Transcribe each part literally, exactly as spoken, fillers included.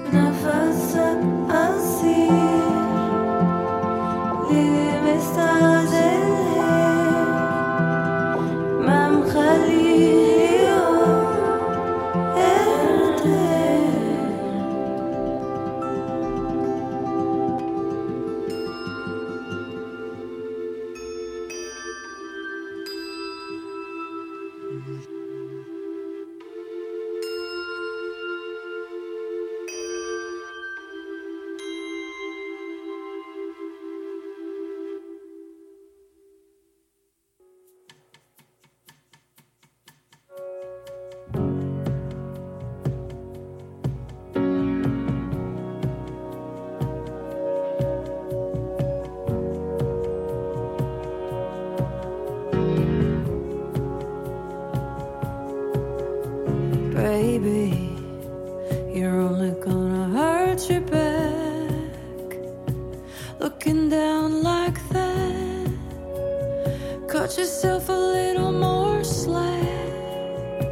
نفسك أسير ليه مستعجل هيك ما مخليه يوم ارتاح Baby, you're only gonna hurt your back. Looking down like that, cut yourself a little more slack.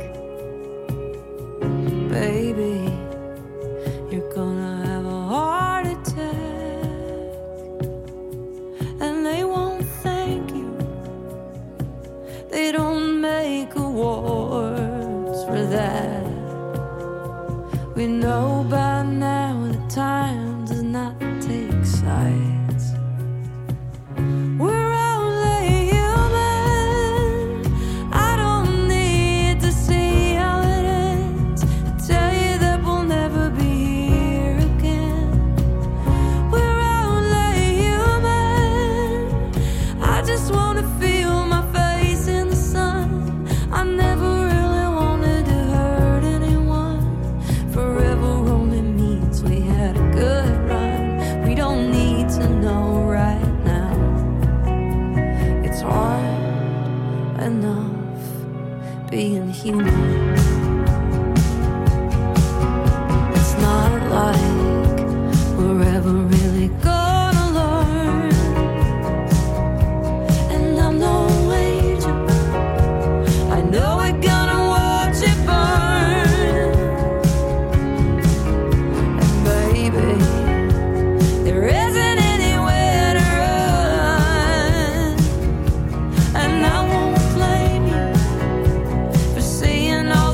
Baby, you're gonna have a heart attack, and they won't thank you. They don't make awards for that. We know by now that time does not take sides. We're only human. I don't need to see how it ends. I tell you that we'll never be here again. We're only human. I just wanna feel my face in the sun. I never really wanted to hurt anyone. Forever only means we had a good run. We don't need to know right now. It's hard enough being human. It's not like we're ever really gonna learn. And I'm no angel. I know we're gonna watch it burn. And baby, there isn't anywhere to run. And I won't blame you for seeing all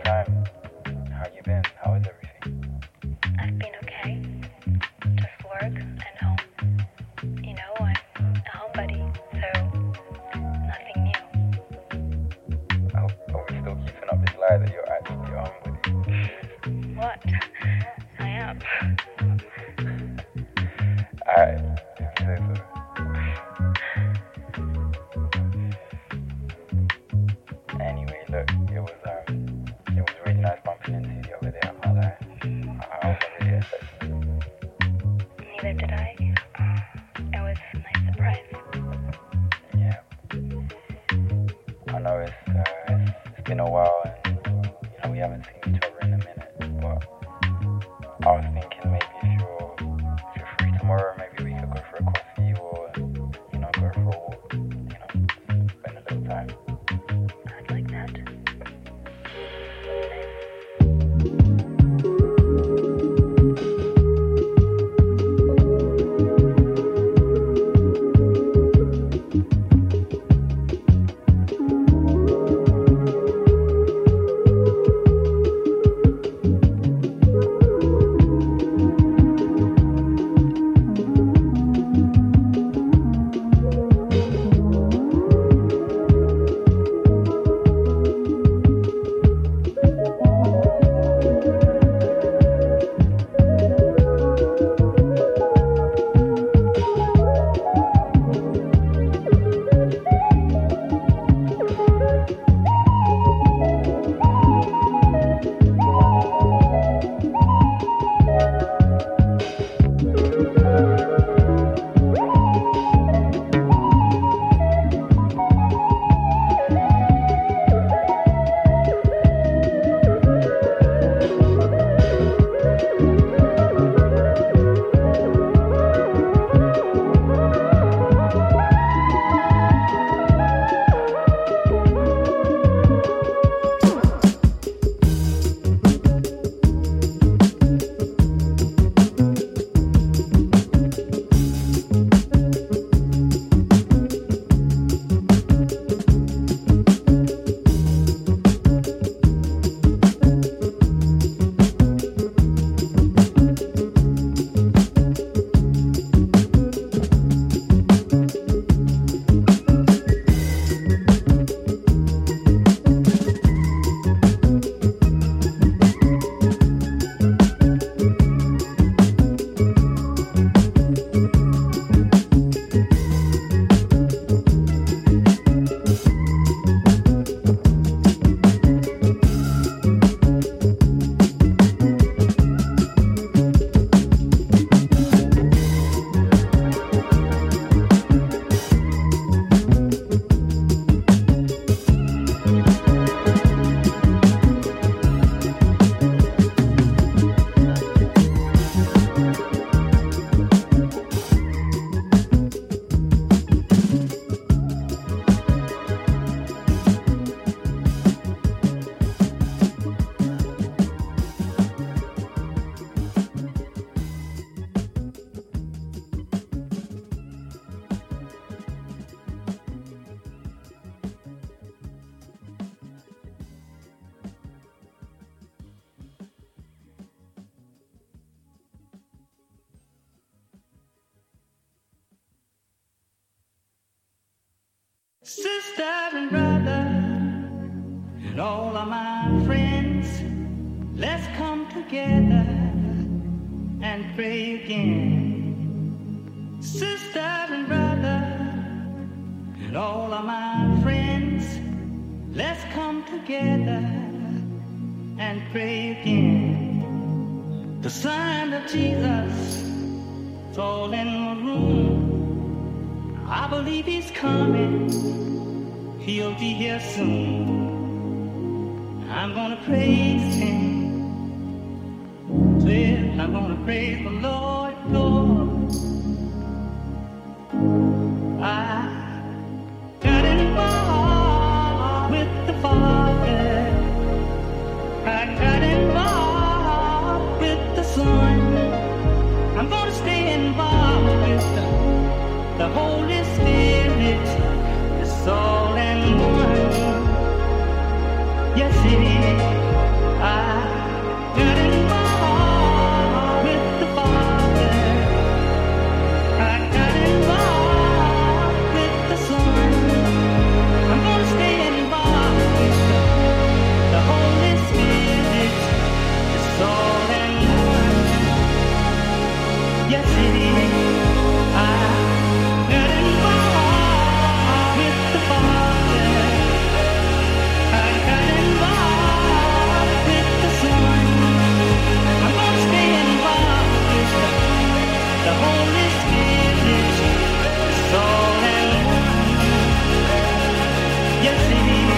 time. How you been? How is everything? I've been okay. Just work and home. You know, I'm a homebody, so nothing new. Are, are we still keeping up this lie that you're actually a homebody? What? I am. Alright, if you say so. Anyway, look, it was um, it was really nice bumping into you the other day. I can't lie. I, I wasn't really expecting it. Neither did I. It was a nice surprise. Yeah. I know it's, uh, it's it's been a while, and you know we haven't seen each other in a minute. But I was thinking maybe if you're if you're free tomorrow, maybe we could go for a coffee or you know go for a walk. You know, spend a little time. I'd like that. Sister and brother, and all of my friends, let's come together and pray again. Sister and brother, and all of my friends, let's come together and pray again. The sign of Jesus is all in the room. I believe he's coming, he'll be here soon. I'm gonna praise him, well, I'm gonna praise the Lord, Lord. I got involved with the Father, I got involved with the Son. I'm gonna stay involved with the The Holy Spirit is all in one. Yes, it is. got involved with the Father. I got involved with the Son. I'm gonna stay involved with the, the Holy Spirit, the soul and one. Yes, it is. I got involved with the Father. I got involved with the Son. I'm gonna stay involved with the, the Holy Spirit, the soul and one. Yes, it is.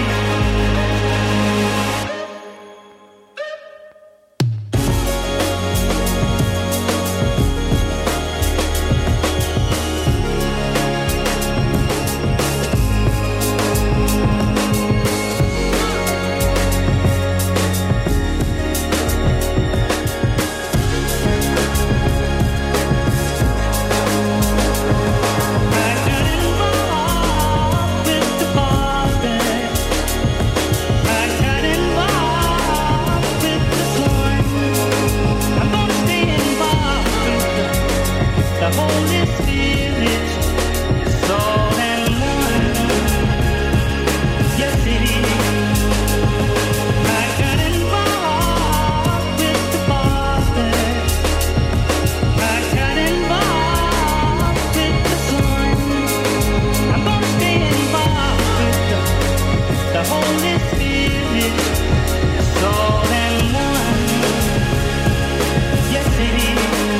I got involved with the Father. I got involved with the Son. I'm gonna stay involved with the, the Holy Spirit, the soul and one. Yes, it is. I got involved with the Father. I got involved with the Son. I'm gonna stay involved with the, the Holy Spirit, the soul and one. Yes, it is.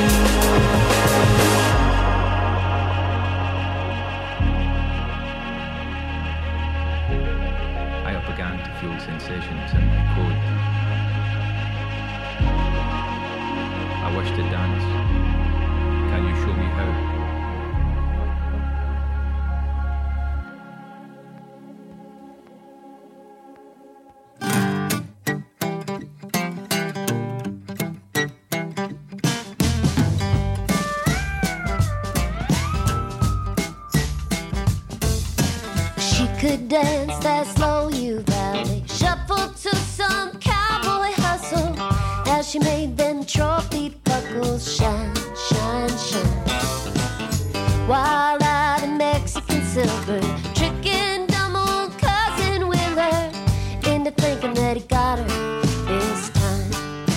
I began to feel sensations in my coat. I wish to dance. Can you show me how? She could dance that slow you valley, shuffle to some cowboy hustle as she made them trophy buckles shine, shine, shine. Wild eyed in Mexican silver, tricking dumb old cousin Willard into thinking that he got her this time.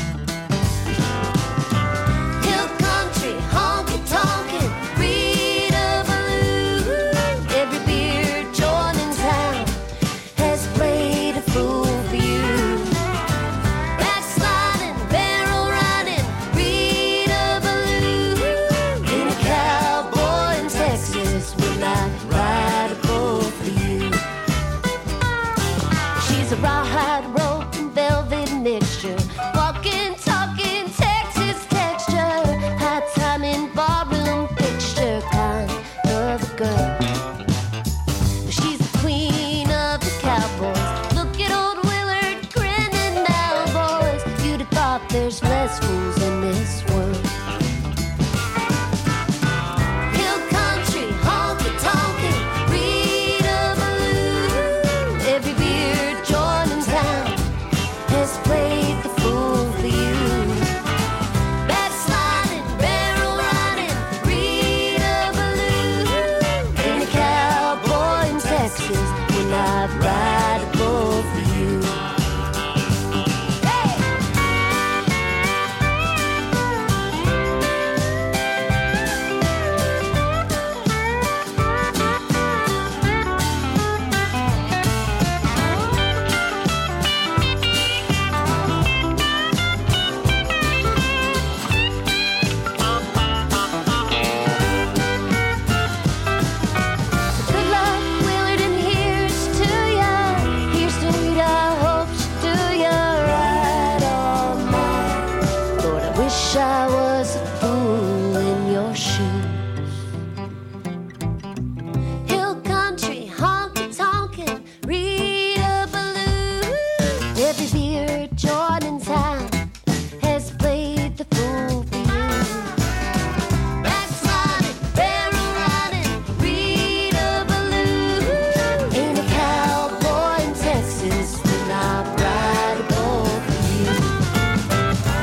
Hill country, honky tonkin', Rita Ballou. Every beer joint in town has played a fool for you. Backsliding, barrel riding, Rita Ballou. In a cowboy in Texas, will I ride a bull for you? She's a rawhide rope and velvet mixture, walking, talking Texas texture, high time in barroom fixture kind of a girl. She's the queen of the cowboys. Look at old Willard grinning now, boys. You'd have thought there's less fools in this world. Hill country, honky tonkin', Rita Ballou. Every beer joint in town has played the fool for you. Backsliding, barrel riding, Rita Ballou. In a cowboy in Texas, will I ride a bull for you? Hey! Good luck, Willard, and here's to ya. Here's to Rita, I hope she do ya right all night. Lord, I wish I was a fool in your shoes. Hill country, honky tonkin', Rita Ballou. Every beer joint in town has played the fool for you. Backsliding, barrel riding, Rita Ballou. Ain't a cowboy in Texas, will I ride a bull for you?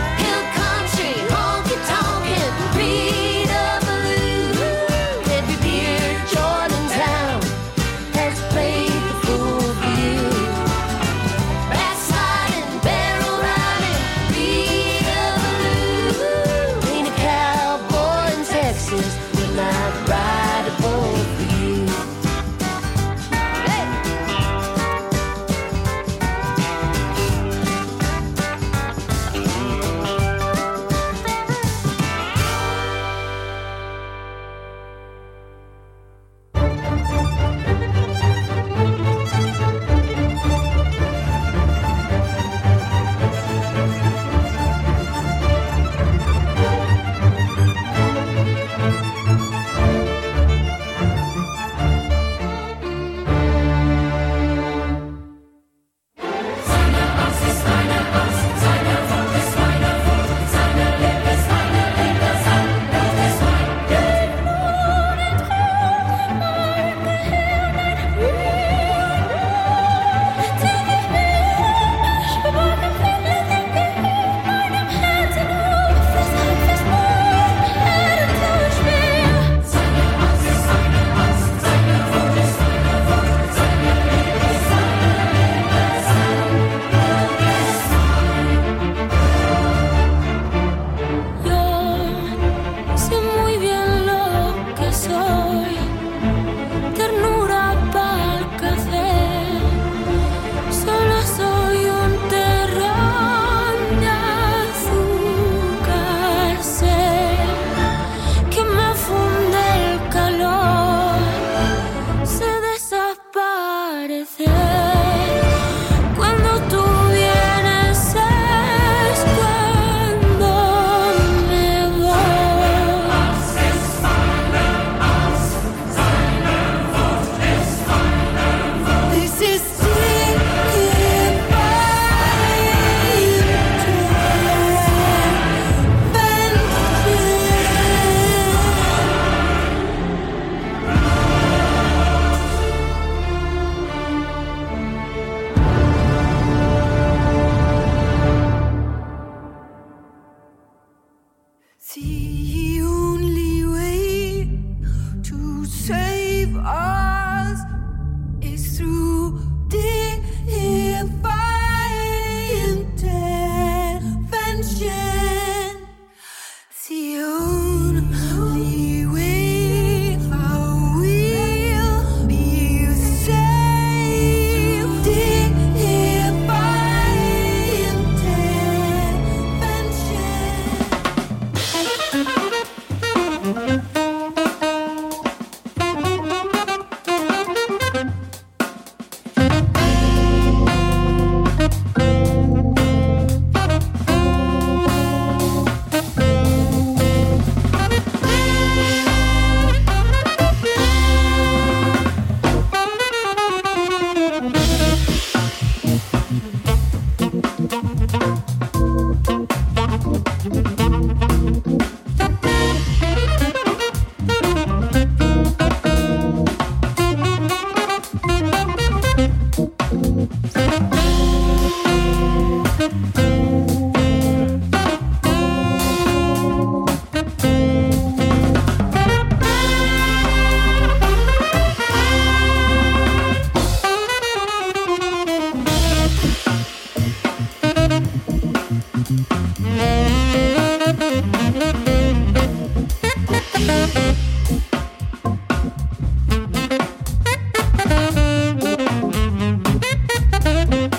Thank you.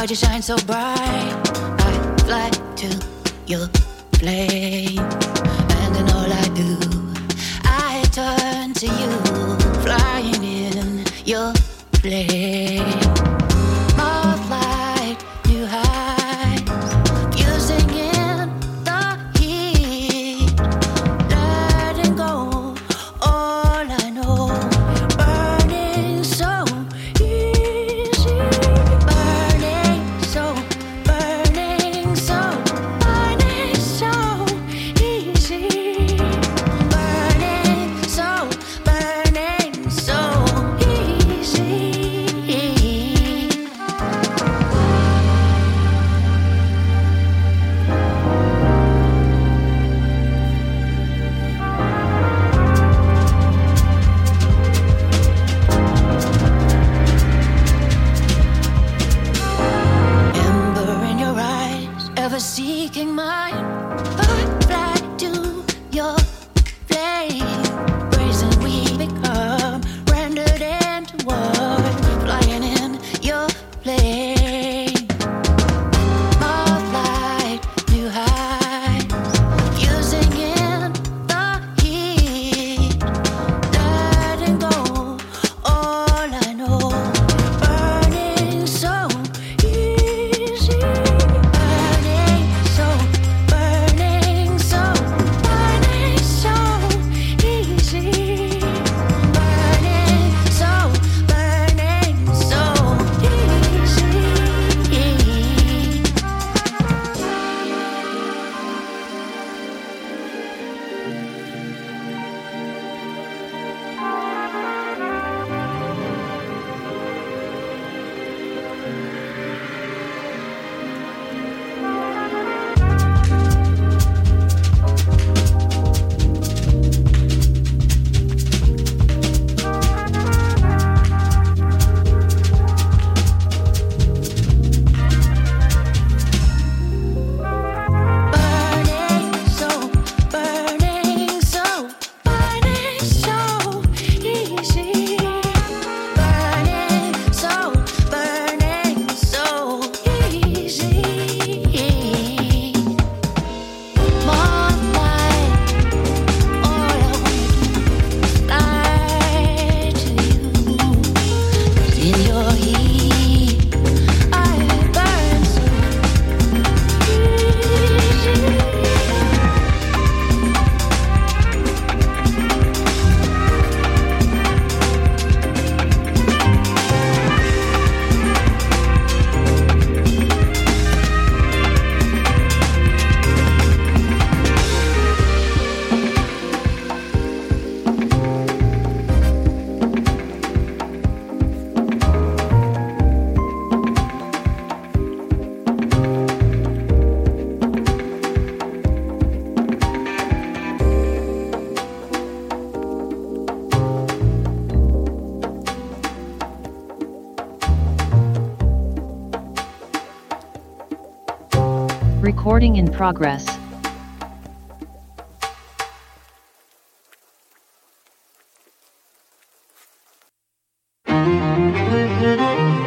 you shine so bright. I fly to your flame, and in all I do, I turn to you, flying in your flame. More flight, new heights, fusing in the heat, letting go all I know, burning so easy, burning so, burning so, burning so easy, burning so, burning so easy. Ember in your eyes, ever seeking mine. I fly to your flame, brazen we become, rendered into one, flying in your flame. More flight, new heights, fusing in the heat, letting go all I know, burning so easy, burning so, burning so, burning so easy, burning so, burning so easy. Burning so, burning so, burning so easy, burning so, burning so easy. More light, all I wanna do is fly to you. 'Cause in your heat, I burn so easy. Recording in progress. Thank you.